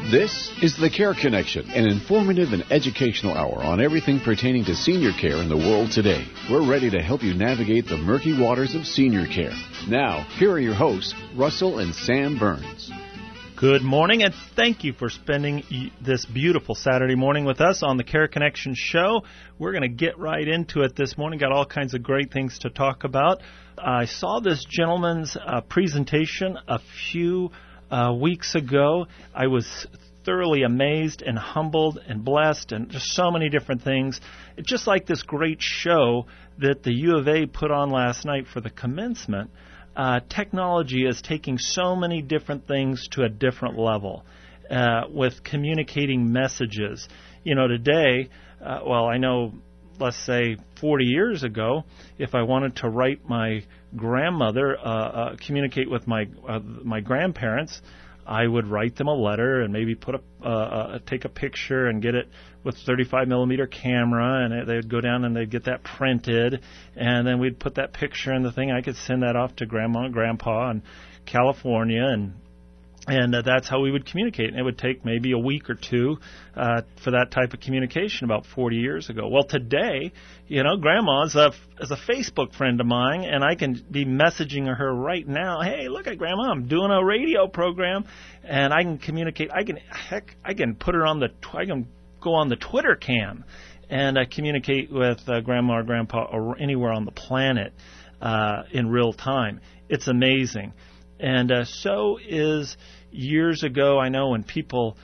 This is The Care Connection, an informative and educational hour on everything pertaining to senior care in the world today. We're ready to help you navigate the murky waters of senior care. Now, here are your hosts, Russell and Sam Burns. Good morning, and thank you for spending this beautiful Saturday morning with us on the Care Connection show. We're going to get right into it this morning. Got all kinds of great things to talk about. I saw this gentleman's presentation a few weeks ago. I was thoroughly amazed and humbled and blessed and just so many different things. It's just like this great show that the U of A put on last night for the commencement. Technology is taking so many different things to a different level with communicating messages. You know, today, I know, let's say 40 years ago, if I wanted to write my grandmother, communicate with my grandparents, I would write them a letter and maybe take a picture and get it with 35mm camera, and they'd go down and they'd get that printed, and then we'd put that picture in the thing. I could send that off to Grandma and Grandpa in California, and that's how we would communicate. And it would take maybe a week or two for that type of communication about 40 years ago. Well, today, you know, Grandma is a Facebook friend of mine, and I can be messaging her right now. Hey, look at Grandma, I'm doing a radio program, and I can communicate. I can put her on I can go on the Twitter cam and communicate with Grandma or Grandpa or anywhere on the planet in real time. It's amazing. And so is years ago, I know, when people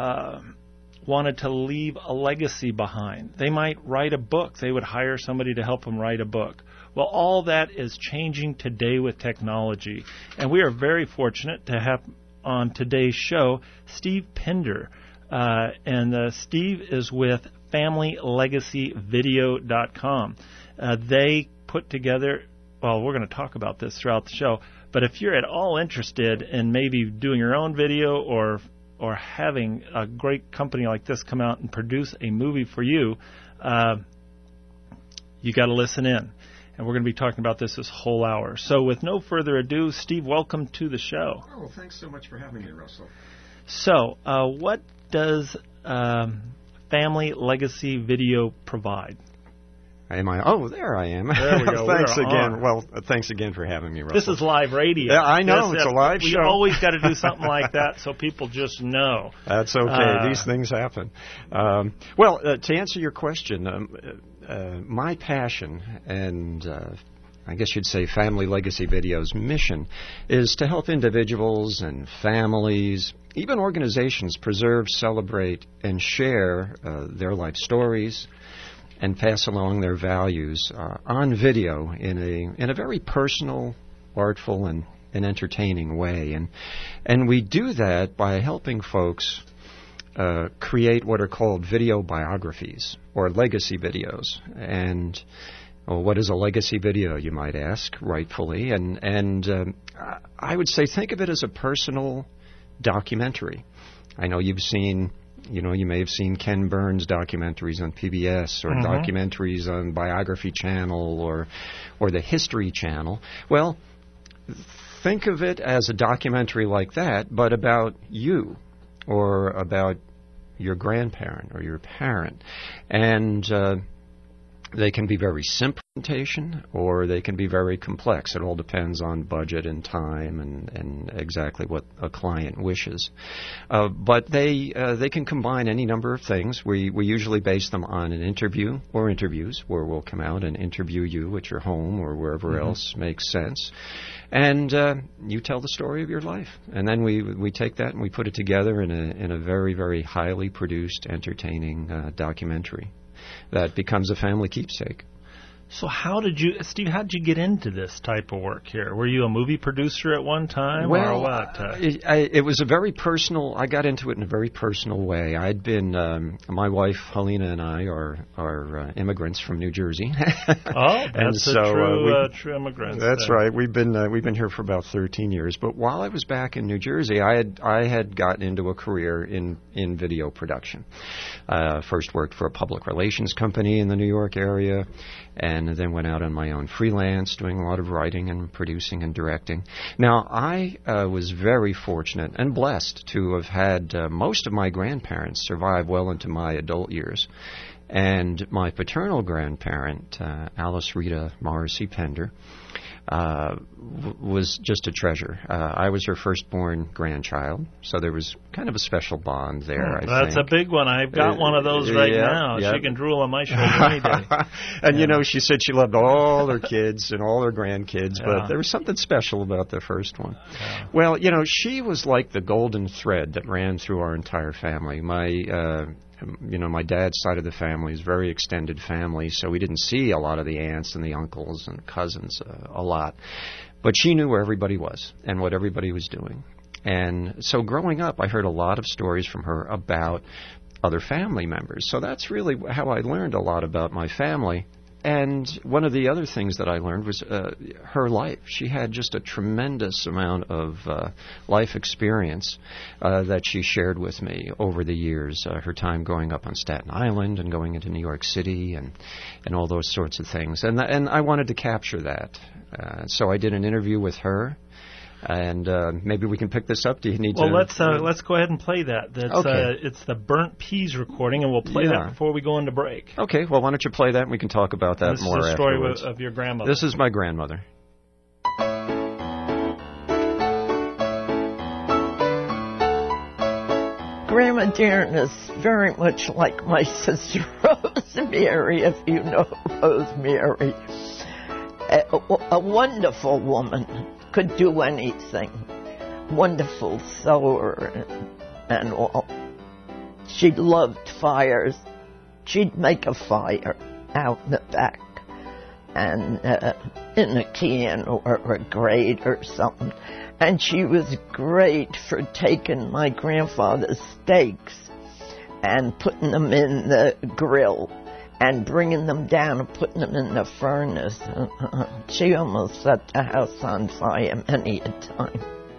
wanted to leave a legacy behind. They might write a book. They would hire somebody to help them write a book. Well, all that is changing today with technology. And we are very fortunate to have on today's show Steve Pinder. And Steve is with FamilyLegacyVideo.com. They put together, well, we're going to talk about this throughout the show, but if you're at all interested in maybe doing your own video or having a great company like this come out and produce a movie for you, you got to listen in. And we're going to be talking about this whole hour. So with no further ado, Steve, welcome to the show. Oh, well, thanks so much for having me, Russell. So what does Family Legacy Video provide? Am I? Oh, there I am. There we go. Thanks again. Well, thanks again for having me, Russell. This is live radio. Yeah, I know. It's a live show. We always got to do something like that so people just know. That's okay. These things happen. To answer your question, my passion and I guess you'd say Family Legacy Video's mission is to help individuals and families, even organizations, preserve, celebrate, and share their life stories and pass along their values on video in a very personal, artful, and entertaining way. And we do that by helping folks create what are called video biographies or legacy videos. And what is a legacy video, you might ask, rightfully? And I would say think of it as a personal documentary. I know you've seen, you may have seen Ken Burns documentaries on PBS or documentaries on Biography Channel or the History Channel. Well, think of it as a documentary like that, but about you or about your grandparent or your parent. And they can be very simple presentation, or they can be very complex. It all depends on budget and time and exactly what a client wishes. But they can combine any number of things. We usually base them on an interview or interviews where we'll come out and interview you at your home or wherever else makes sense. And you tell the story of your life. And then we take that and we put it together in a very, very highly produced, entertaining documentary that becomes a family keepsake. So Steve, how did you get into this type of work here? Were you a movie producer at one time or what? It was a very personal, I got into it in a very personal way. I'd been, my wife, Helena, and I are immigrants from New Jersey. Oh, that's true immigrants. That's right. We've been here for about 13 years. But while I was back in New Jersey, I had gotten into a career in video production. First worked for a public relations company in the New York area, and and then went out on my own freelance, doing a lot of writing and producing and directing. Now, I was very fortunate and blessed to have had most of my grandparents survive well into my adult years. And my paternal grandparent, Alice Rita Morrissey Pender, was just a treasure. I was her firstborn grandchild, so there was kind of a special bond there, That's a big one. I've got one of those right now. Yeah. She can drool on my shoulder any day. And, you know, she said she loved all her kids and all her grandkids, but there was something special about the first one. Yeah. Well, you know, she was like the golden thread that ran through our entire family. My dad's side of the family is a very extended family, so we didn't see a lot of the aunts and the uncles and cousins a lot. But she knew where everybody was and what everybody was doing. And so growing up, I heard a lot of stories from her about other family members. So that's really how I learned a lot about my family. And one of the other things that I learned was her life. She had just a tremendous amount of life experience that she shared with me over the years. Her time growing up on Staten Island and going into New York City and all those sorts of things. And I wanted to capture that. So I did an interview with her. And maybe we can pick this up. Do you need to? Well, let's go ahead and play that. Okay. It's the Burnt Peas recording, and we'll play that before we go into break. Okay. Well, why don't you play that, and we can talk about that more afterwards. This is the story of your grandmother. This is my grandmother. Grandma Dearn is very much like my sister Rosemary, if you know Rosemary. A wonderful woman. Could do anything. Wonderful sewer and all. She loved fires. She'd make a fire out in the back and in a can or a grate or something. And she was great for taking my grandfather's steaks and putting them in the grill and bringing them down and putting them in the furnace. She almost set the house on fire many a time.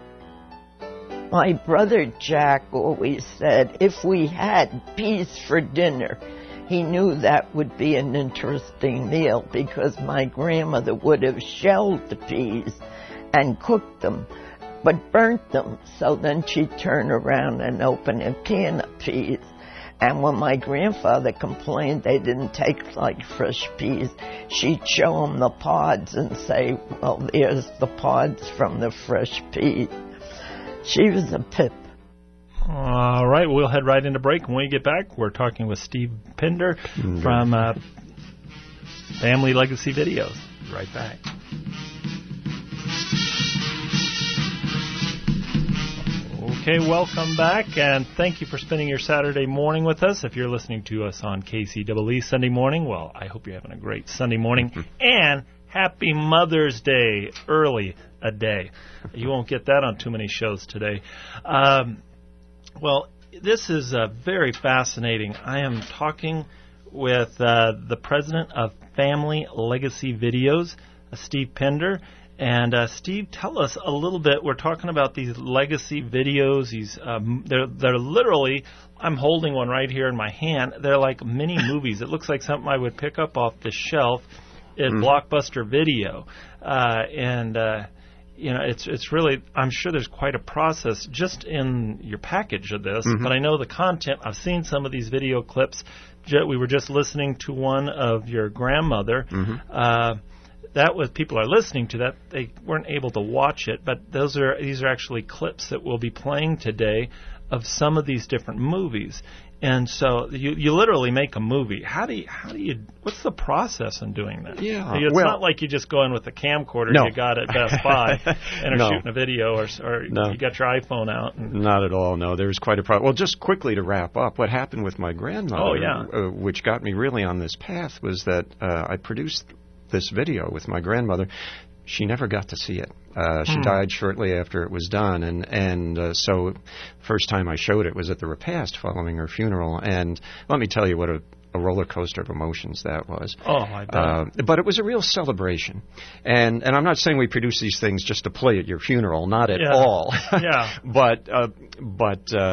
My brother Jack always said if we had peas for dinner, he knew that would be an interesting meal because my grandmother would have shelled the peas and cooked them, but burnt them. So then she'd turn around and open a can of peas. And when my grandfather complained they didn't taste like fresh peas, she'd show him the pods and say, well, there's the pods from the fresh peas. She was a pip. All right, we'll head right into break. When we get back, we're talking with Steve Pender from Family Legacy Videos. Right back. Okay, welcome back, and thank you for spending your Saturday morning with us. If you're listening to us on KCEE Sunday morning, well, I hope you're having a great Sunday morning, and happy Mother's Day, early a day. You won't get that on too many shows today. Well, this is very fascinating. I am talking with the president of Family Legacy Videos, Steve Pender. And Steve, tell us a little bit. We're talking about these legacy videos. They're literally, I'm holding one right here in my hand. They're like mini movies. It looks like something I would pick up off the shelf at Blockbuster Video. It's really, I'm sure there's quite a process just in your package of this. But I know the content. I've seen some of these video clips. We were just listening to one of your grandmother. That was, people are listening to that, they weren't able to watch it, but these are actually clips that we'll be playing today of some of these different movies. And so you literally make a movie. How do you what's the process in doing that? Yeah, it's not like you just go in with a camcorder you got at Best Buy and are shooting a video or you got your iPhone out. Not at all, no. There's quite a process. Well, just quickly to wrap up, what happened with my grandmother, which got me really on this path, was that I produced this video with my grandmother. She never got to see it. She died shortly after it was done, and so first time I showed it was at the repast following her funeral, and let me tell you what a roller coaster of emotions that was. Oh, I bet. But it was a real celebration, and I'm not saying we produce these things just to play at your funeral, not at all. Yeah. But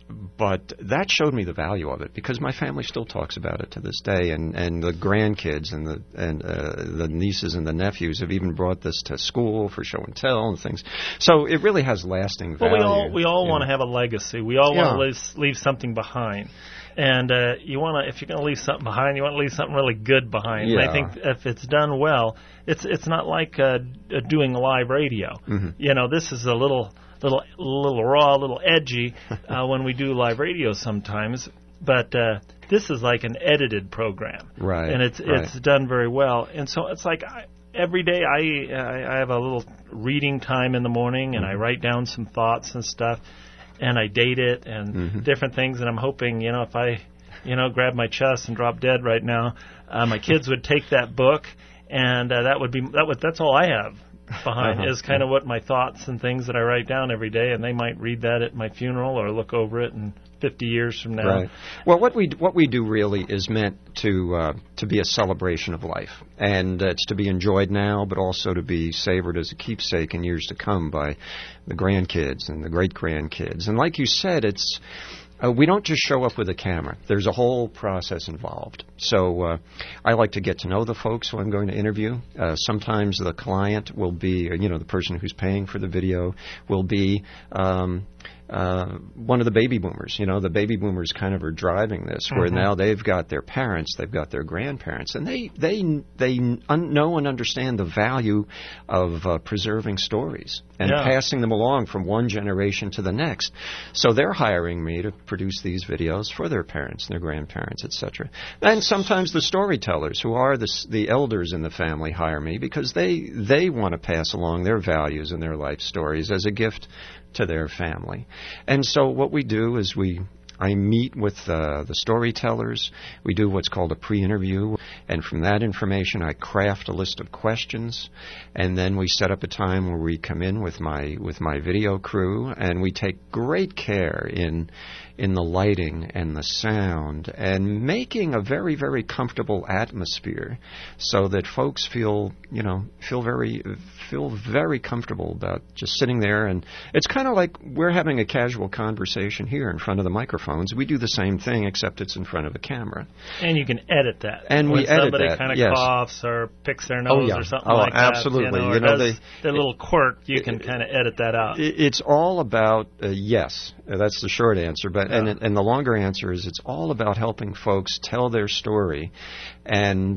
But that showed me the value of it because my family still talks about it to this day, and the grandkids and the nieces and the nephews have even brought this to school for show and tell and things. So it really has lasting value. Well, we all want to have a legacy. We all want to leave something behind. And if you're going to leave something behind, you want to leave something really good behind. Yeah. And I think if it's done well, it's not like doing live radio. Mm-hmm. This is a little raw, a little edgy when we do live radio sometimes. But this is like an edited program, right? And it's done very well. And so it's like every day I have a little reading time in the morning, and I write down some thoughts and stuff. And I date it and different things, and I'm hoping, if I, grab my chest and drop dead right now, my kids would take that book, and that's all I have behind is kind of what my thoughts and things that I write down every day, and they might read that at my funeral or look over it in 50 years from now. Right. Well, what we do really is meant to be a celebration of life, and it's to be enjoyed now, but also to be savored as a keepsake in years to come by the grandkids and the great-grandkids. And like you said, it's we don't just show up with a camera. There's a whole process involved. So I like to get to know the folks who I'm going to interview. Sometimes the client will be, the person who's paying for the video will be one of the baby boomers. The baby boomers kind of are driving this, where now they've got their parents, they've got their grandparents, and they know and understand the value of preserving stories and passing them along from one generation to the next. So they're hiring me to produce these videos for their parents and their grandparents, etc. And sometimes the storytellers, who are the elders in the family, hire me because they want to pass along their values and their life stories as a gift to their family. And so what we do is I meet with the storytellers. We do what's called a pre-interview, and from that information I craft a list of questions, and then we set up a time where we come in with my video crew, and we take great care in the lighting and the sound and making a very, very comfortable atmosphere so that folks feel very comfortable about just sitting there. And it's kind of like we're having a casual conversation here in front of the microphones. We do the same thing, except it's in front of a camera. And you can edit that. And when we edit that. Somebody kind of coughs or picks their nose or something like absolutely. that. Or does their little quirk, you can kind of edit that out. It's all about yes. That's the short answer. But and the longer answer is it's all about helping folks tell their story, and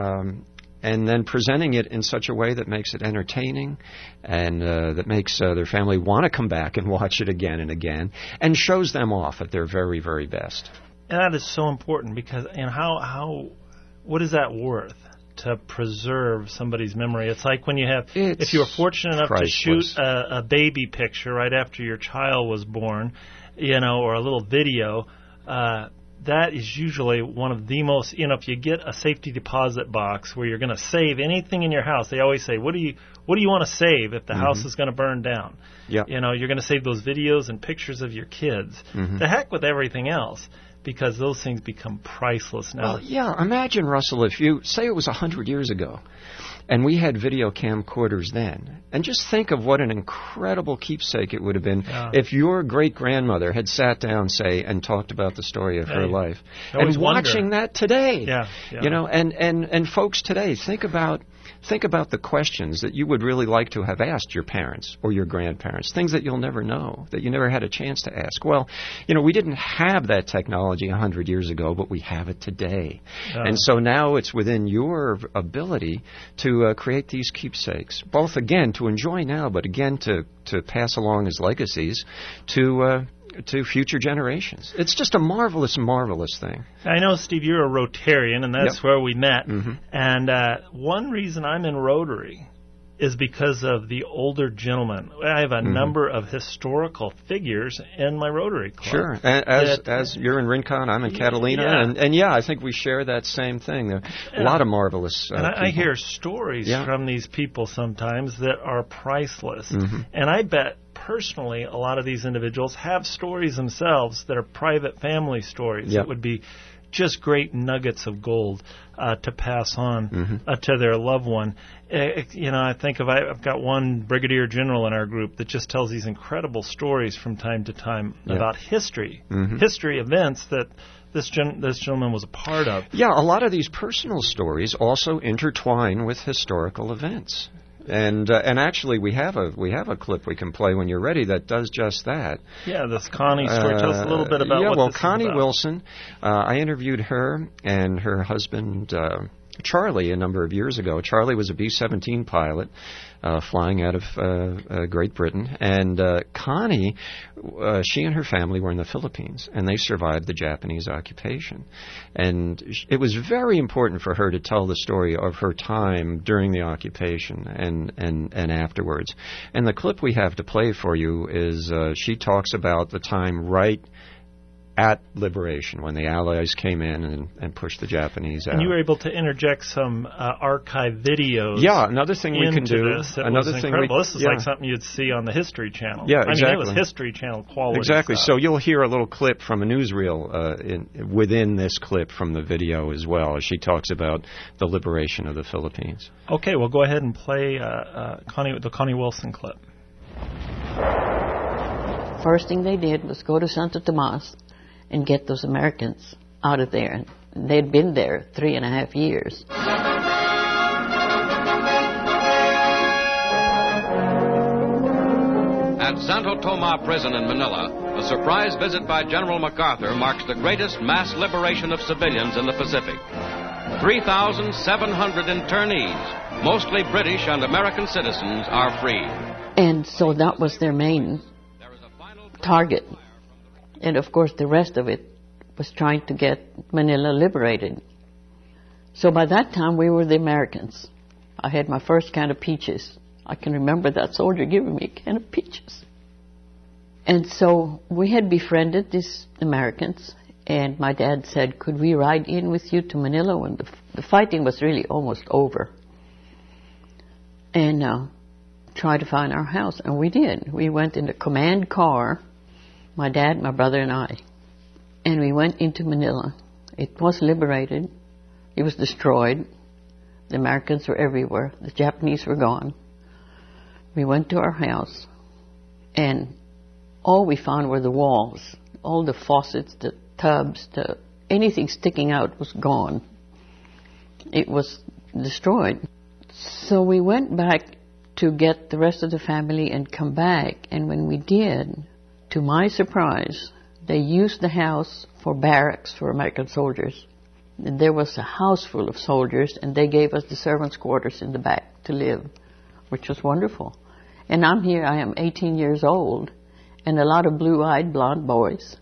then presenting it in such a way that makes it entertaining, and that makes their family want to come back and watch it again and again, and shows them off at their very, very best. And that is so important because, what is that worth? To preserve somebody's memory. It's like when if you were fortunate enough to shoot a baby picture right after your child was born, or a little video, that is usually one of the most, if you get a safety deposit box where you're going to save anything in your house, they always say, what do you want to save if the house is going to burn down? Yeah. You're going to save those videos and pictures of your kids. The heck with everything else, because those things become priceless now. Well, yeah, imagine, Russell, if you say it was 100 years ago, and we had video camcorders then. And just think of what an incredible keepsake it would have been if your great-grandmother had sat down, say, and talked about the story of her life. And watching that today, and folks today, think about the questions that you would really like to have asked your parents or your grandparents, things that you'll never know, that you never had a chance to ask. Well, we didn't have that technology 100 years ago, but we have it today. And so now it's within your ability to create these keepsakes, both, again, to enjoy now, but again, to pass along as legacies to future generations. It's just a marvelous, marvelous thing. I know, Steve, you're a Rotarian, and that's where we met. And one reason I'm in Rotary is because of the older gentlemen. I have a number of historical figures in my Rotary Club. Sure. As you're in Rincon, I'm in Catalina. And I think we share that same thing. There are a lot of marvelous and people. I hear stories from these people sometimes that are priceless. And I bet personally a lot of these individuals have stories themselves that are private family stories that would be just great nuggets of gold to pass on to their loved one. I think I've got one brigadier general in our group that just tells these incredible stories from time to time about history events that this gentleman was a part of. Yeah, a lot of these personal stories also intertwine with historical events. And actually, we have a clip we can play when you're ready that does just that. Yeah, this Connie story. Tell us a little bit about what this Connie is about. Wilson, I interviewed her and her husband, Charlie, a number of years ago. Charlie was a B-17 pilot flying out of Great Britain. And Connie, she and her family were in the Philippines, and they survived the Japanese occupation. And it was very important for her to tell the story of her time during the occupation and afterwards. And the clip we have to play for you is she talks about the time right at liberation, when the Allies came in and pushed the Japanese out. And you were able to interject some archive videos. Yeah, another thing we can do. This was incredible. This is like something you'd see on the History Channel. Yeah, exactly. I mean, it was History Channel quality. Exactly. stuff. So you'll hear a little clip from a newsreel within this clip from the video as well, as she talks about the liberation of the Philippines. Okay, well, go ahead and play the Connie Wilson clip. First thing they did was go to Santo Tomas and get those Americans out of there. They'd been there 3.5 years. At Santo Tomas prison in Manila, a surprise visit by General MacArthur marks the greatest mass liberation of civilians in the Pacific. 3,700 internees, mostly British and American citizens, are freed. And so that was their main target. And, of course, the rest of it was trying to get Manila liberated. So by that time, we were the Americans. I had my first can of peaches. I can remember that soldier giving me a can of peaches. And so we had befriended these Americans, and my dad said, could we ride in with you to Manila when the fighting was really almost over? And try to find our house. And we did. We went in a command car, my dad, my brother, and I. And we went into Manila. It was liberated. It was destroyed. The Americans were everywhere. The Japanese were gone. We went to our house, and all we found were the walls. All the faucets, the tubs, anything sticking out was gone. It was destroyed. So we went back to get the rest of the family and come back. And when we did, to my surprise, they used the house for barracks for American soldiers. And there was a house full of soldiers, and they gave us the servants' quarters in the back to live, which was wonderful. And I'm here, I am 18 years old, and a lot of blue-eyed blonde boys.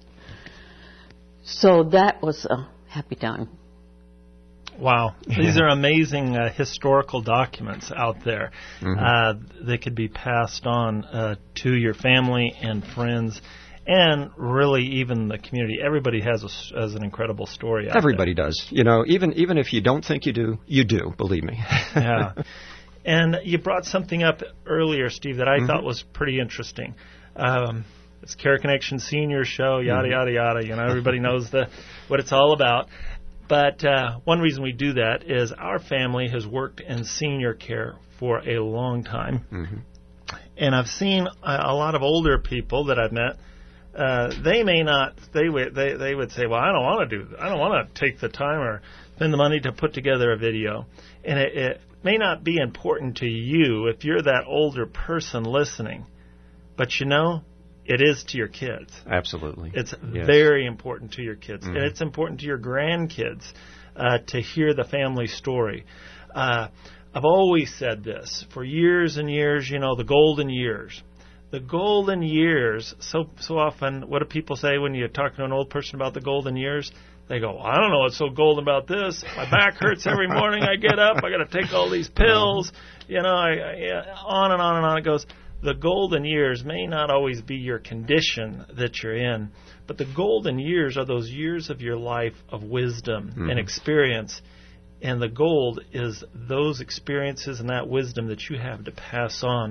So that was a happy time. Wow. These are amazing historical documents out there. They could be passed on to your family and friends, and really even the community. Everybody has an incredible story out Everybody does. You know, even if you don't think you do, believe me. Yeah. And you brought something up earlier, Steve, that I thought was pretty interesting. It's Care Connection Senior Show, yada, yada, yada. You know, everybody knows what it's all about. But one reason we do that is our family has worked in senior care for a long time. And I've seen a lot of older people that I've met. They may not. They would say, "Well, I don't want to take the time or spend the money to put together a video." And it may not be important to you if you're that older person listening, but you know, it is to your kids. Absolutely. It's very important to your kids, and it's important to your grandkids to hear the family story. I've always said this for years and years. You know, the golden years. The golden years, so often, what do people say when you talk to an old person about the golden years? They go, I don't know what's so golden about this. My back hurts every morning I get up. I got to take all these pills. You know, on and on and on it goes. The golden years may not always be your condition that you're in, but the golden years are those years of your life of wisdom and experience. And the gold is those experiences and that wisdom that you have to pass on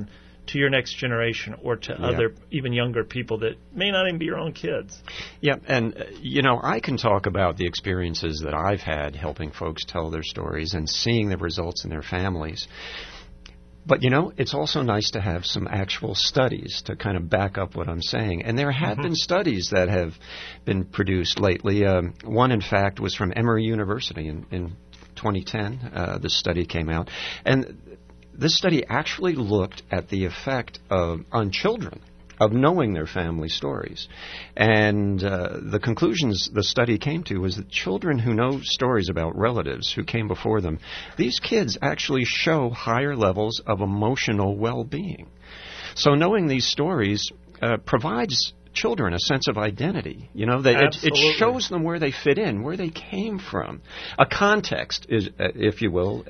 to your next generation or to other, even younger people that may not even be your own kids. Yeah, and, I can talk about the experiences that I've had helping folks tell their stories and seeing the results in their families. But, it's also nice to have some actual studies to kind of back up what I'm saying. And there have been studies that have been produced lately. One, in fact, was from Emory University in 2010. This study came out. And this study actually looked at the effect on children of knowing their family stories. And the conclusions the study came to was that children who know stories about relatives who came before them, these kids actually show higher levels of emotional well-being. So knowing these stories provides children a sense of identity. It shows them where they fit in, where they came from, a context, if you will,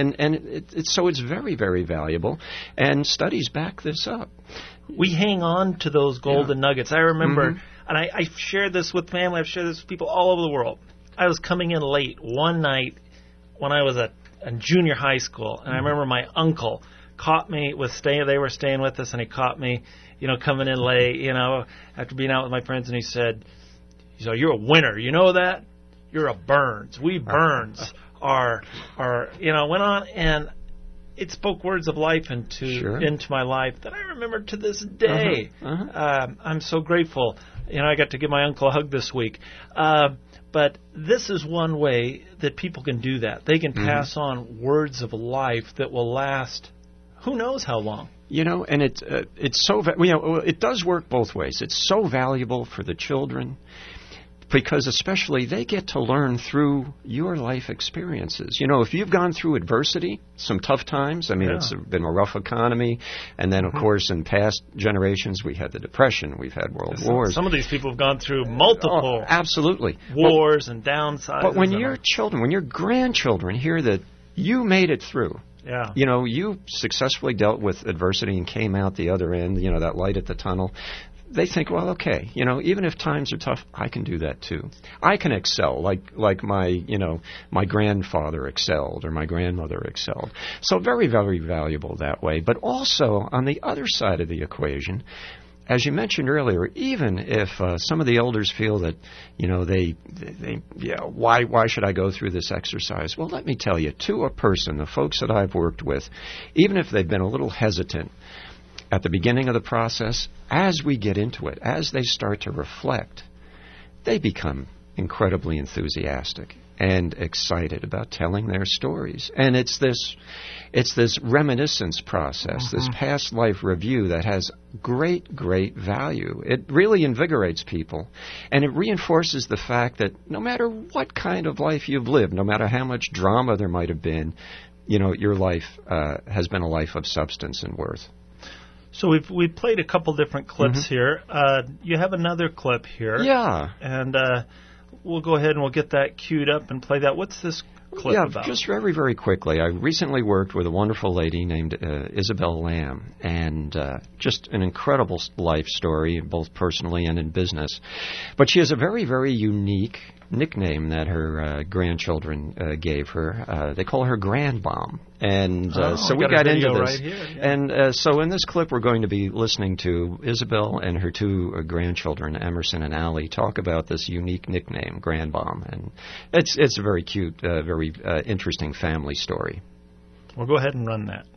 so it's very, very valuable, and studies back this up. We hang on to those golden nuggets. I remember, and I've shared this with family, I've shared this with people all over the world. I was coming in late one night when I was in junior high school, and I remember my uncle caught me they were staying with us, and he caught me, coming in late, after being out with my friends, and he said, "You're a winner, you know that? You're a Burns. We Burns are went on, and it spoke words of life into my life that I remember to this day. I'm so grateful. I got to give my uncle a hug this week. But this is one way that people can do that. They can pass on words of life that will last who knows how long. And it's so it does work both ways. It's so valuable for the children because especially they get to learn through your life experiences. If you've gone through adversity, some tough times, it's been a rough economy, and then, of course, in past generations, we had the Depression, we've had world wars. Some of these people have gone through multiple absolutely wars and downsides. But when your children, when your grandchildren hear that you made it through, you successfully dealt with adversity and came out the other end, that light at the tunnel, they think, well, okay, even if times are tough, I can do that too. I can excel like my grandfather excelled or my grandmother excelled. So very, very valuable that way. But also on the other side of the equation, as you mentioned earlier, even if some of the elders feel that, why should I go through this exercise? Well, let me tell you, to a person, the folks that I've worked with, even if they've been a little hesitant at the beginning of the process, as we get into it, as they start to reflect, they become incredibly enthusiastic and excited about telling their stories. And it's this reminiscence process, this past life review that has great, great value. It really invigorates people, and it reinforces the fact that no matter what kind of life you've lived, no matter how much drama there might have been, your life has been a life of substance and worth. So we've played a couple different clips here. You have another clip here. Yeah. And we'll go ahead and we'll get that queued up and play that. What's this clip about? Just very, very quickly. I recently worked with a wonderful lady named Isabel Lamb, and just an incredible life story, both personally and in business. But she has a very, very unique nickname that her grandchildren gave her. They call her Grandbomb. And so we got into this. Right here, yeah. And so in this clip, we're going to be listening to Isabel and her two grandchildren, Emerson and Allie, talk about this unique nickname, Grandbomb. And it's a very cute, very interesting family story. We'll go ahead and run that.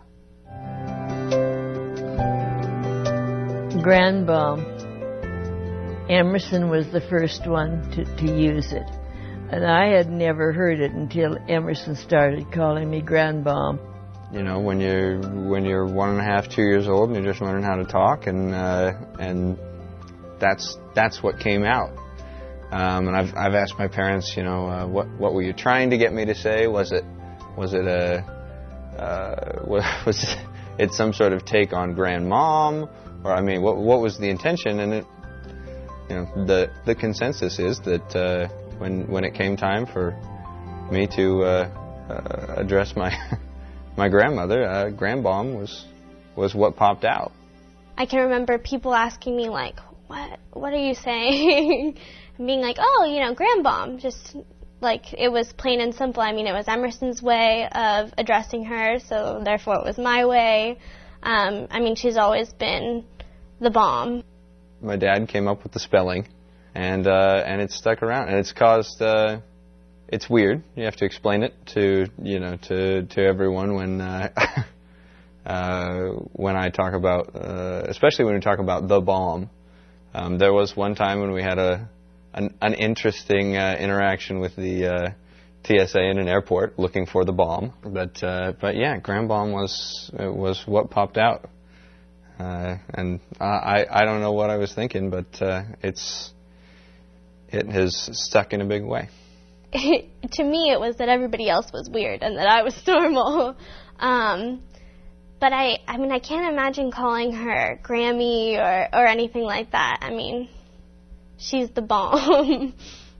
Grandbomb. Emerson was the first one to use it. And I had never heard it until Emerson started calling me Grandbomb. When you're 1.5, 2 years old, and you're just learning how to talk, and that's what came out. And I've asked my parents, what were you trying to get me to say? Was it some sort of take on Grandmom, or what was the intention? And it, the consensus is that when it came time for me to address my grandmother, Grandbomb was what popped out. I can remember people asking me like, "What are you saying?" and being like, "Oh, Grandbomb." Just like it was plain and simple. It was Emerson's way of addressing her, so therefore it was my way. I mean, she's always been the bomb. My dad came up with the spelling, and it's stuck around, and it's caused. It's weird. You have to explain it to everyone when I talk about, especially when we talk about the bomb. There was one time when we had an interesting interaction with the TSA in an airport looking for the bomb, but yeah, Grand Bomb was what popped out, and I don't know what I was thinking, but it has stuck in a big way. To me, it was that everybody else was weird and that I was normal. But I mean, I can't imagine calling her Grammy or anything like that. I mean, she's the bomb.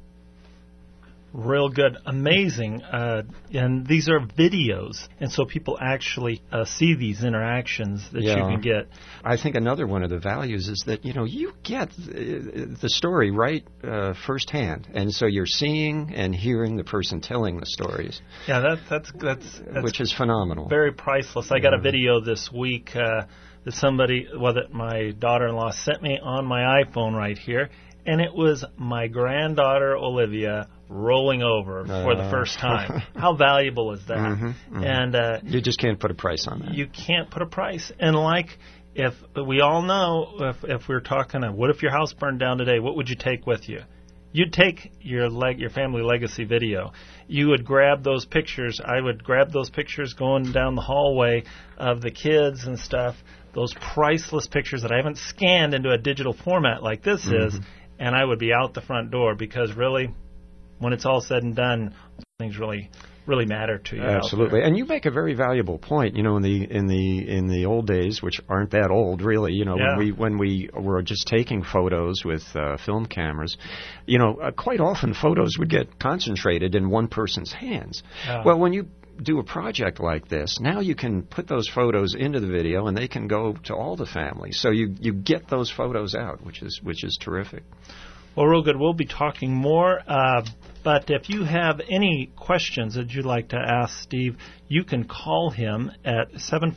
Real good. Amazing. And these are videos, and so people actually see these interactions that you can get. I think another one of the values is that, you get the story right firsthand, and so you're seeing and hearing the person telling the stories. Yeah, that's which is phenomenal. Very priceless. I got a video this week that that my daughter-in-law sent me on my iPhone right here, and it was my granddaughter Olivia rolling over for the first time. How valuable is that? And you just can't put a price on that. You can't put a price. And if we all know, if we're talking, what if your house burned down today? What would you take with you? You'd take your family legacy video. You would grab those pictures. I would grab those pictures going down the hallway of the kids and stuff. Those priceless pictures that I haven't scanned into a digital format like this is, and I would be out the front door, because really, when it's all said and done, things really matter to you. Absolutely, and you make a very valuable point. In the old days, which aren't that old, really. When we were just taking photos with film cameras, quite often photos would get concentrated in one person's hands. Well, when you do a project like this, now you can put those photos into the video, and they can go to all the family. So you get those photos out, which is terrific. Well, real good. We'll be talking more, but if you have any questions that you'd like to ask Steve, you can call him at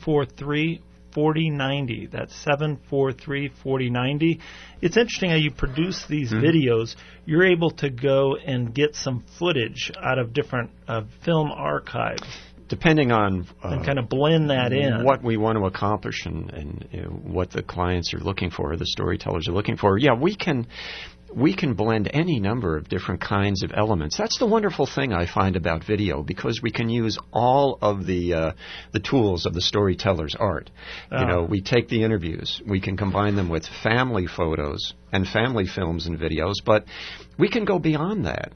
743-4090. That's 743-4090. It's interesting how you produce these videos. You're able to go and get some footage out of different film archives. Depending on and kind of blend that in. What we want to accomplish and what the clients are looking for, the storytellers are looking for. Yeah, we can blend any number of different kinds of elements. That's the wonderful thing I find about video, because we can use all of the tools of the storyteller's art. We take the interviews, we can combine them with family photos and family films and videos, but we can go beyond that.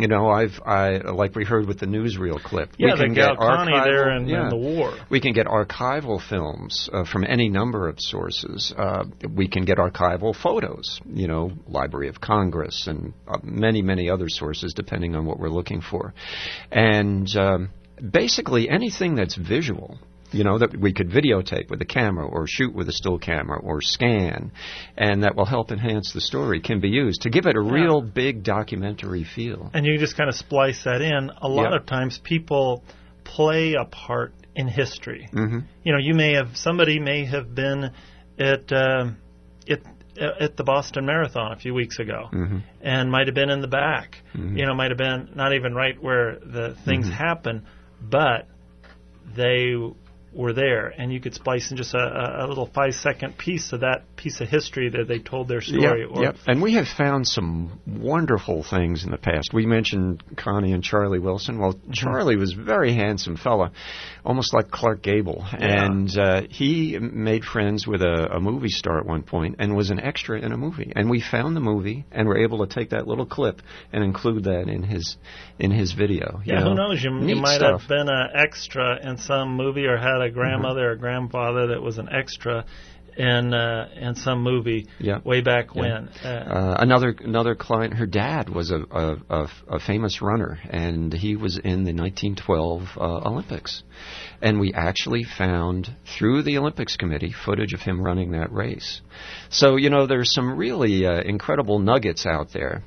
Like we heard with the newsreel clip. Yeah, we can the Galcani there in the war. We can get archival films from any number of sources. We can get archival photos, Library of Congress and many, many other sources, depending on what we're looking for. And basically anything that's visual, that we could videotape with a camera or shoot with a still camera or scan, and that will help enhance the story, can be used to give it a real big documentary feel. And you just kind of splice that in. A lot of times people play a part in history. Somebody may have been at the Boston Marathon a few weeks ago, and might have been in the back. Might have been not even right where the things happen, but they were there, and you could splice in just a little 5-second piece of that piece of history that they told their story. Yep. And we have found some wonderful things in the past. We mentioned Connie and Charlie Wilson. Well, Charlie was a very handsome fella, almost like Clark Gable, and he made friends with a movie star at one point and was an extra in a movie. And we found the movie and were able to take that little clip and include that in his video. Yeah, who knows? You might have been an extra in some movie, or had a grandmother or grandfather that was an extra in some movie way back when. Another client, her dad was a famous runner, and he was in the 1912 Olympics. And we actually found, through the Olympics Committee, footage of him running that race. So, there's some really incredible nuggets out there.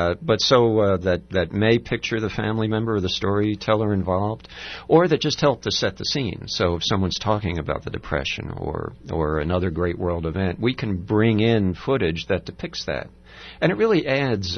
That may picture the family member or the storyteller involved, or that just help to set the scene. So if someone's talking about the Depression or another great world event, we can bring in footage that depicts that. And it really adds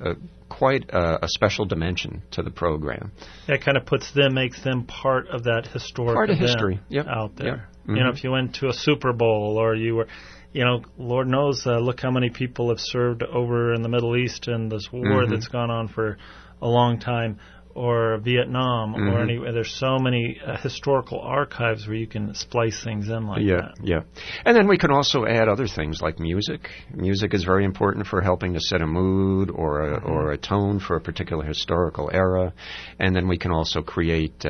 quite a special dimension to the program. It kind of makes them part of that historic part of event history out there. Yep. Mm-hmm. If you went to a Super Bowl or you were, Lord knows, look how many people have served over in the Middle East in this war that's gone on for a long time, or Vietnam, or there's so many historical archives where you can splice things in like that. Yeah. And then we can also add other things like music. Music is very important for helping to set a mood or a tone for a particular historical era. And then we can also create,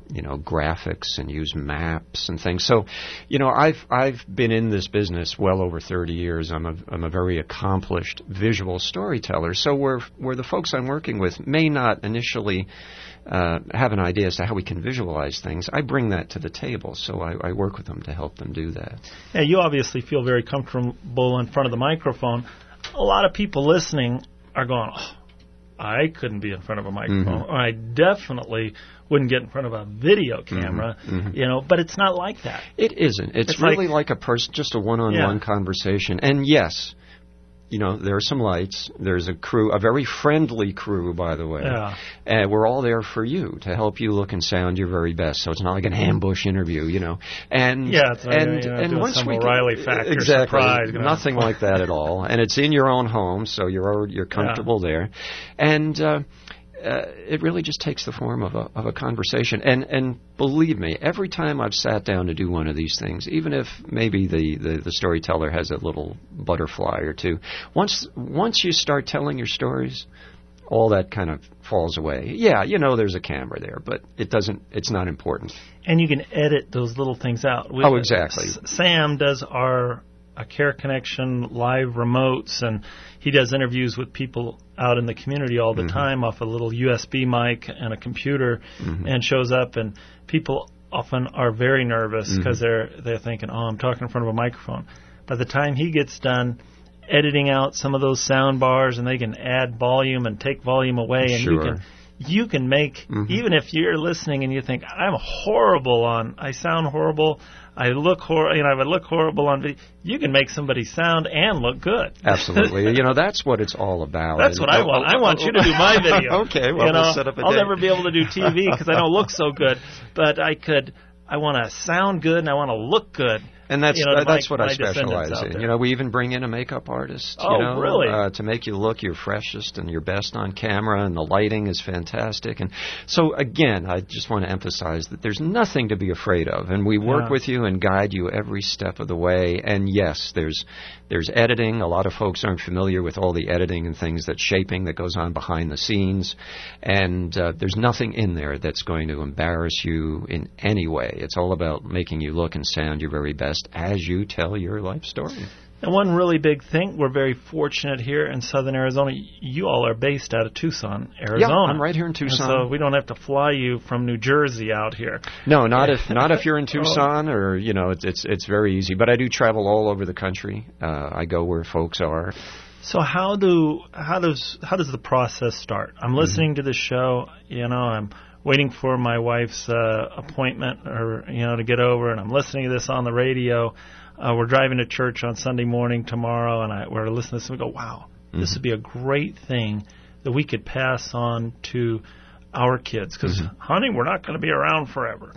graphics and use maps and things. So, I've been in this business well over 30 years. I'm a very accomplished visual storyteller. So where the folks I'm working with may not initially have an idea as to how we can visualize things, I bring that to the table. So I work with them to help them do that. Yeah, you obviously feel very comfortable in front of the microphone. A lot of people listening are going, I couldn't be in front of a microphone. Or I definitely wouldn't get in front of a video camera, but it's not like that. It isn't. It's really like a person, just a one-on-one conversation. And yes, there are some lights. There's a crew, a very friendly crew, by the way. Yeah. And we're all there for you to help you look and sound your very best. So it's not like an ambush interview, And and once some we O'Reilly factor surprise, nothing like that at all. And it's in your own home, so you're comfortable there. And it really just takes the form of a conversation. And believe me, every time I've sat down to do one of these things, even if maybe the storyteller has a little butterfly or two, once you start telling your stories, all that kind of falls away. Yeah, there's a camera there, but it's not important. And you can edit those little things out. Exactly. Sam does our Care Connection live remotes, and he does interviews with people out in the community all the time off a little USB mic and a computer, and shows up, and people often are very nervous because they're thinking, I'm talking in front of a microphone. By the time he gets done editing out some of those sound bars, and they can add volume and take volume away, and you can make, even if you're listening and you think, I sound horrible, I look I would look horrible on video, you can make somebody sound and look good. Absolutely. That's what it's all about. That's what I want. I want you to do my video. Okay, well, we'll set up a I'll day. never be able to do TV because I don't look so good, but I want to sound good and I want to look good. And that's what I specialize in. We even bring in a makeup artist, really? To make you look your freshest and your best on camera, and the lighting is fantastic. And so, again, I just want to emphasize that there's nothing to be afraid of, and we work with you and guide you every step of the way. And yes, there's editing. A lot of folks aren't familiar with all the editing and things shaping that goes on behind the scenes, and there's nothing in there that's going to embarrass you in any way. It's all about making you look and sound your very best as you tell your life story. And one really big thing, we're very fortunate here in southern Arizona. You all are based out of Tucson, Arizona. Yeah, I'm right here in Tucson. And so we don't have to fly you from New Jersey out here. No, not if you're in Tucson, or it's very easy. But I do travel all over the country. I go where folks are. So how does the process start? I'm listening to the show. I'm waiting for my wife's appointment, or to get over, and I'm listening to this on the radio. We're driving to church on Sunday morning tomorrow, and we're listening to this, and we go, wow, this would be a great thing that we could pass on to our kids, because, honey, we're not going to be around forever.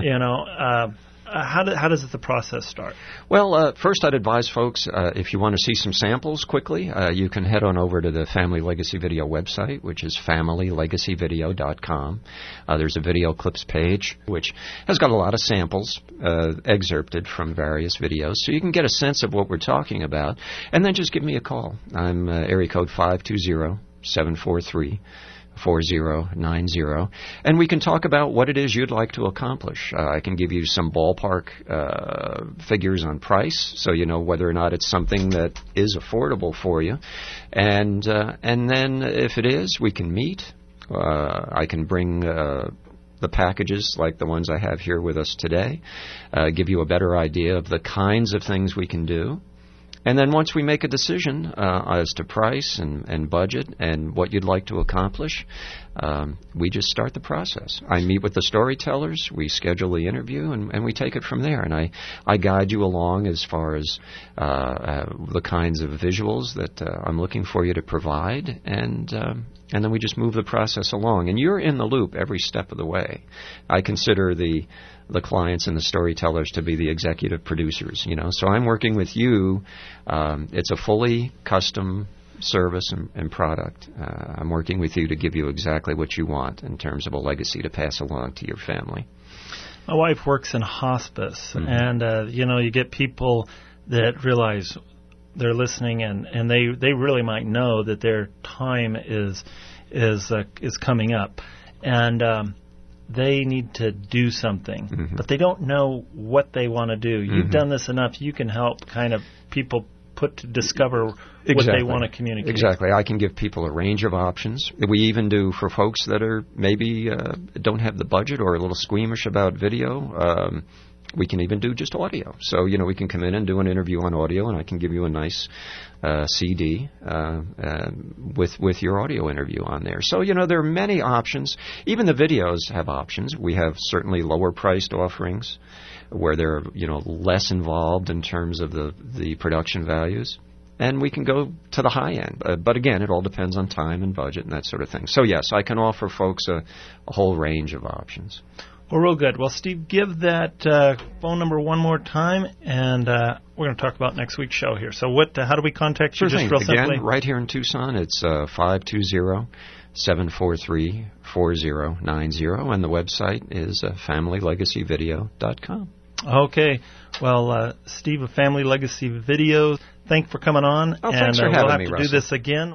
How does the process start? Well, first I'd advise folks, if you want to see some samples quickly, you can head on over to the Family Legacy Video website, which is familylegacyvideo.com. There's a video clips page, which has got a lot of samples excerpted from various videos, so you can get a sense of what we're talking about, and then just give me a call. I'm area code 520-743. 4090, and we can talk about what it is you'd like to accomplish. I can give you some ballpark figures on price, so you know whether or not it's something that is affordable for you, and then if it is, we can meet. I can bring the packages like the ones I have here with us today, give you a better idea of the kinds of things we can do. And then once we make a decision as to price and budget and what you'd like to accomplish, we just start the process. I meet with the storytellers, we schedule the interview, and we take it from there. And I guide you along as far as the kinds of visuals that I'm looking for you to provide, and then we just move the process along. And you're in the loop every step of the way. I consider the clients and the storytellers to be the executive producers, So I'm working with you. It's a fully custom service and product. I'm working with you to give you exactly what you want in terms of a legacy to pass along to your family. My wife works in hospice, and you get people that realize they're listening, and they really might know that their time is coming up, and they need to do something, but they don't know what they want to do. You've done this enough. You can help kind of people discover what they want to communicate. Exactly. I can give people a range of options. We even do for folks that are maybe don't have the budget or a little squeamish about video. We can even do just audio. So, we can come in and do an interview on audio, and I can give you a nice CD with your audio interview on there. So, there are many options. Even the videos have options. We have certainly lower-priced offerings where they're, less involved in terms of the production values. And we can go to the high end. But again, it all depends on time and budget and that sort of thing. So, yes, I can offer folks a whole range of options. Well, real good. Well, Steve, give that phone number one more time, and we're going to talk about next week's show here. So how do we contact you? Sure just real Again, simply? Right here in Tucson, it's 520-743-4090, and the website is familylegacyvideo.com. Okay. Well, Steve of Family Legacy Videos, thanks for coming on. Thanks for having me, we'll have to do this again.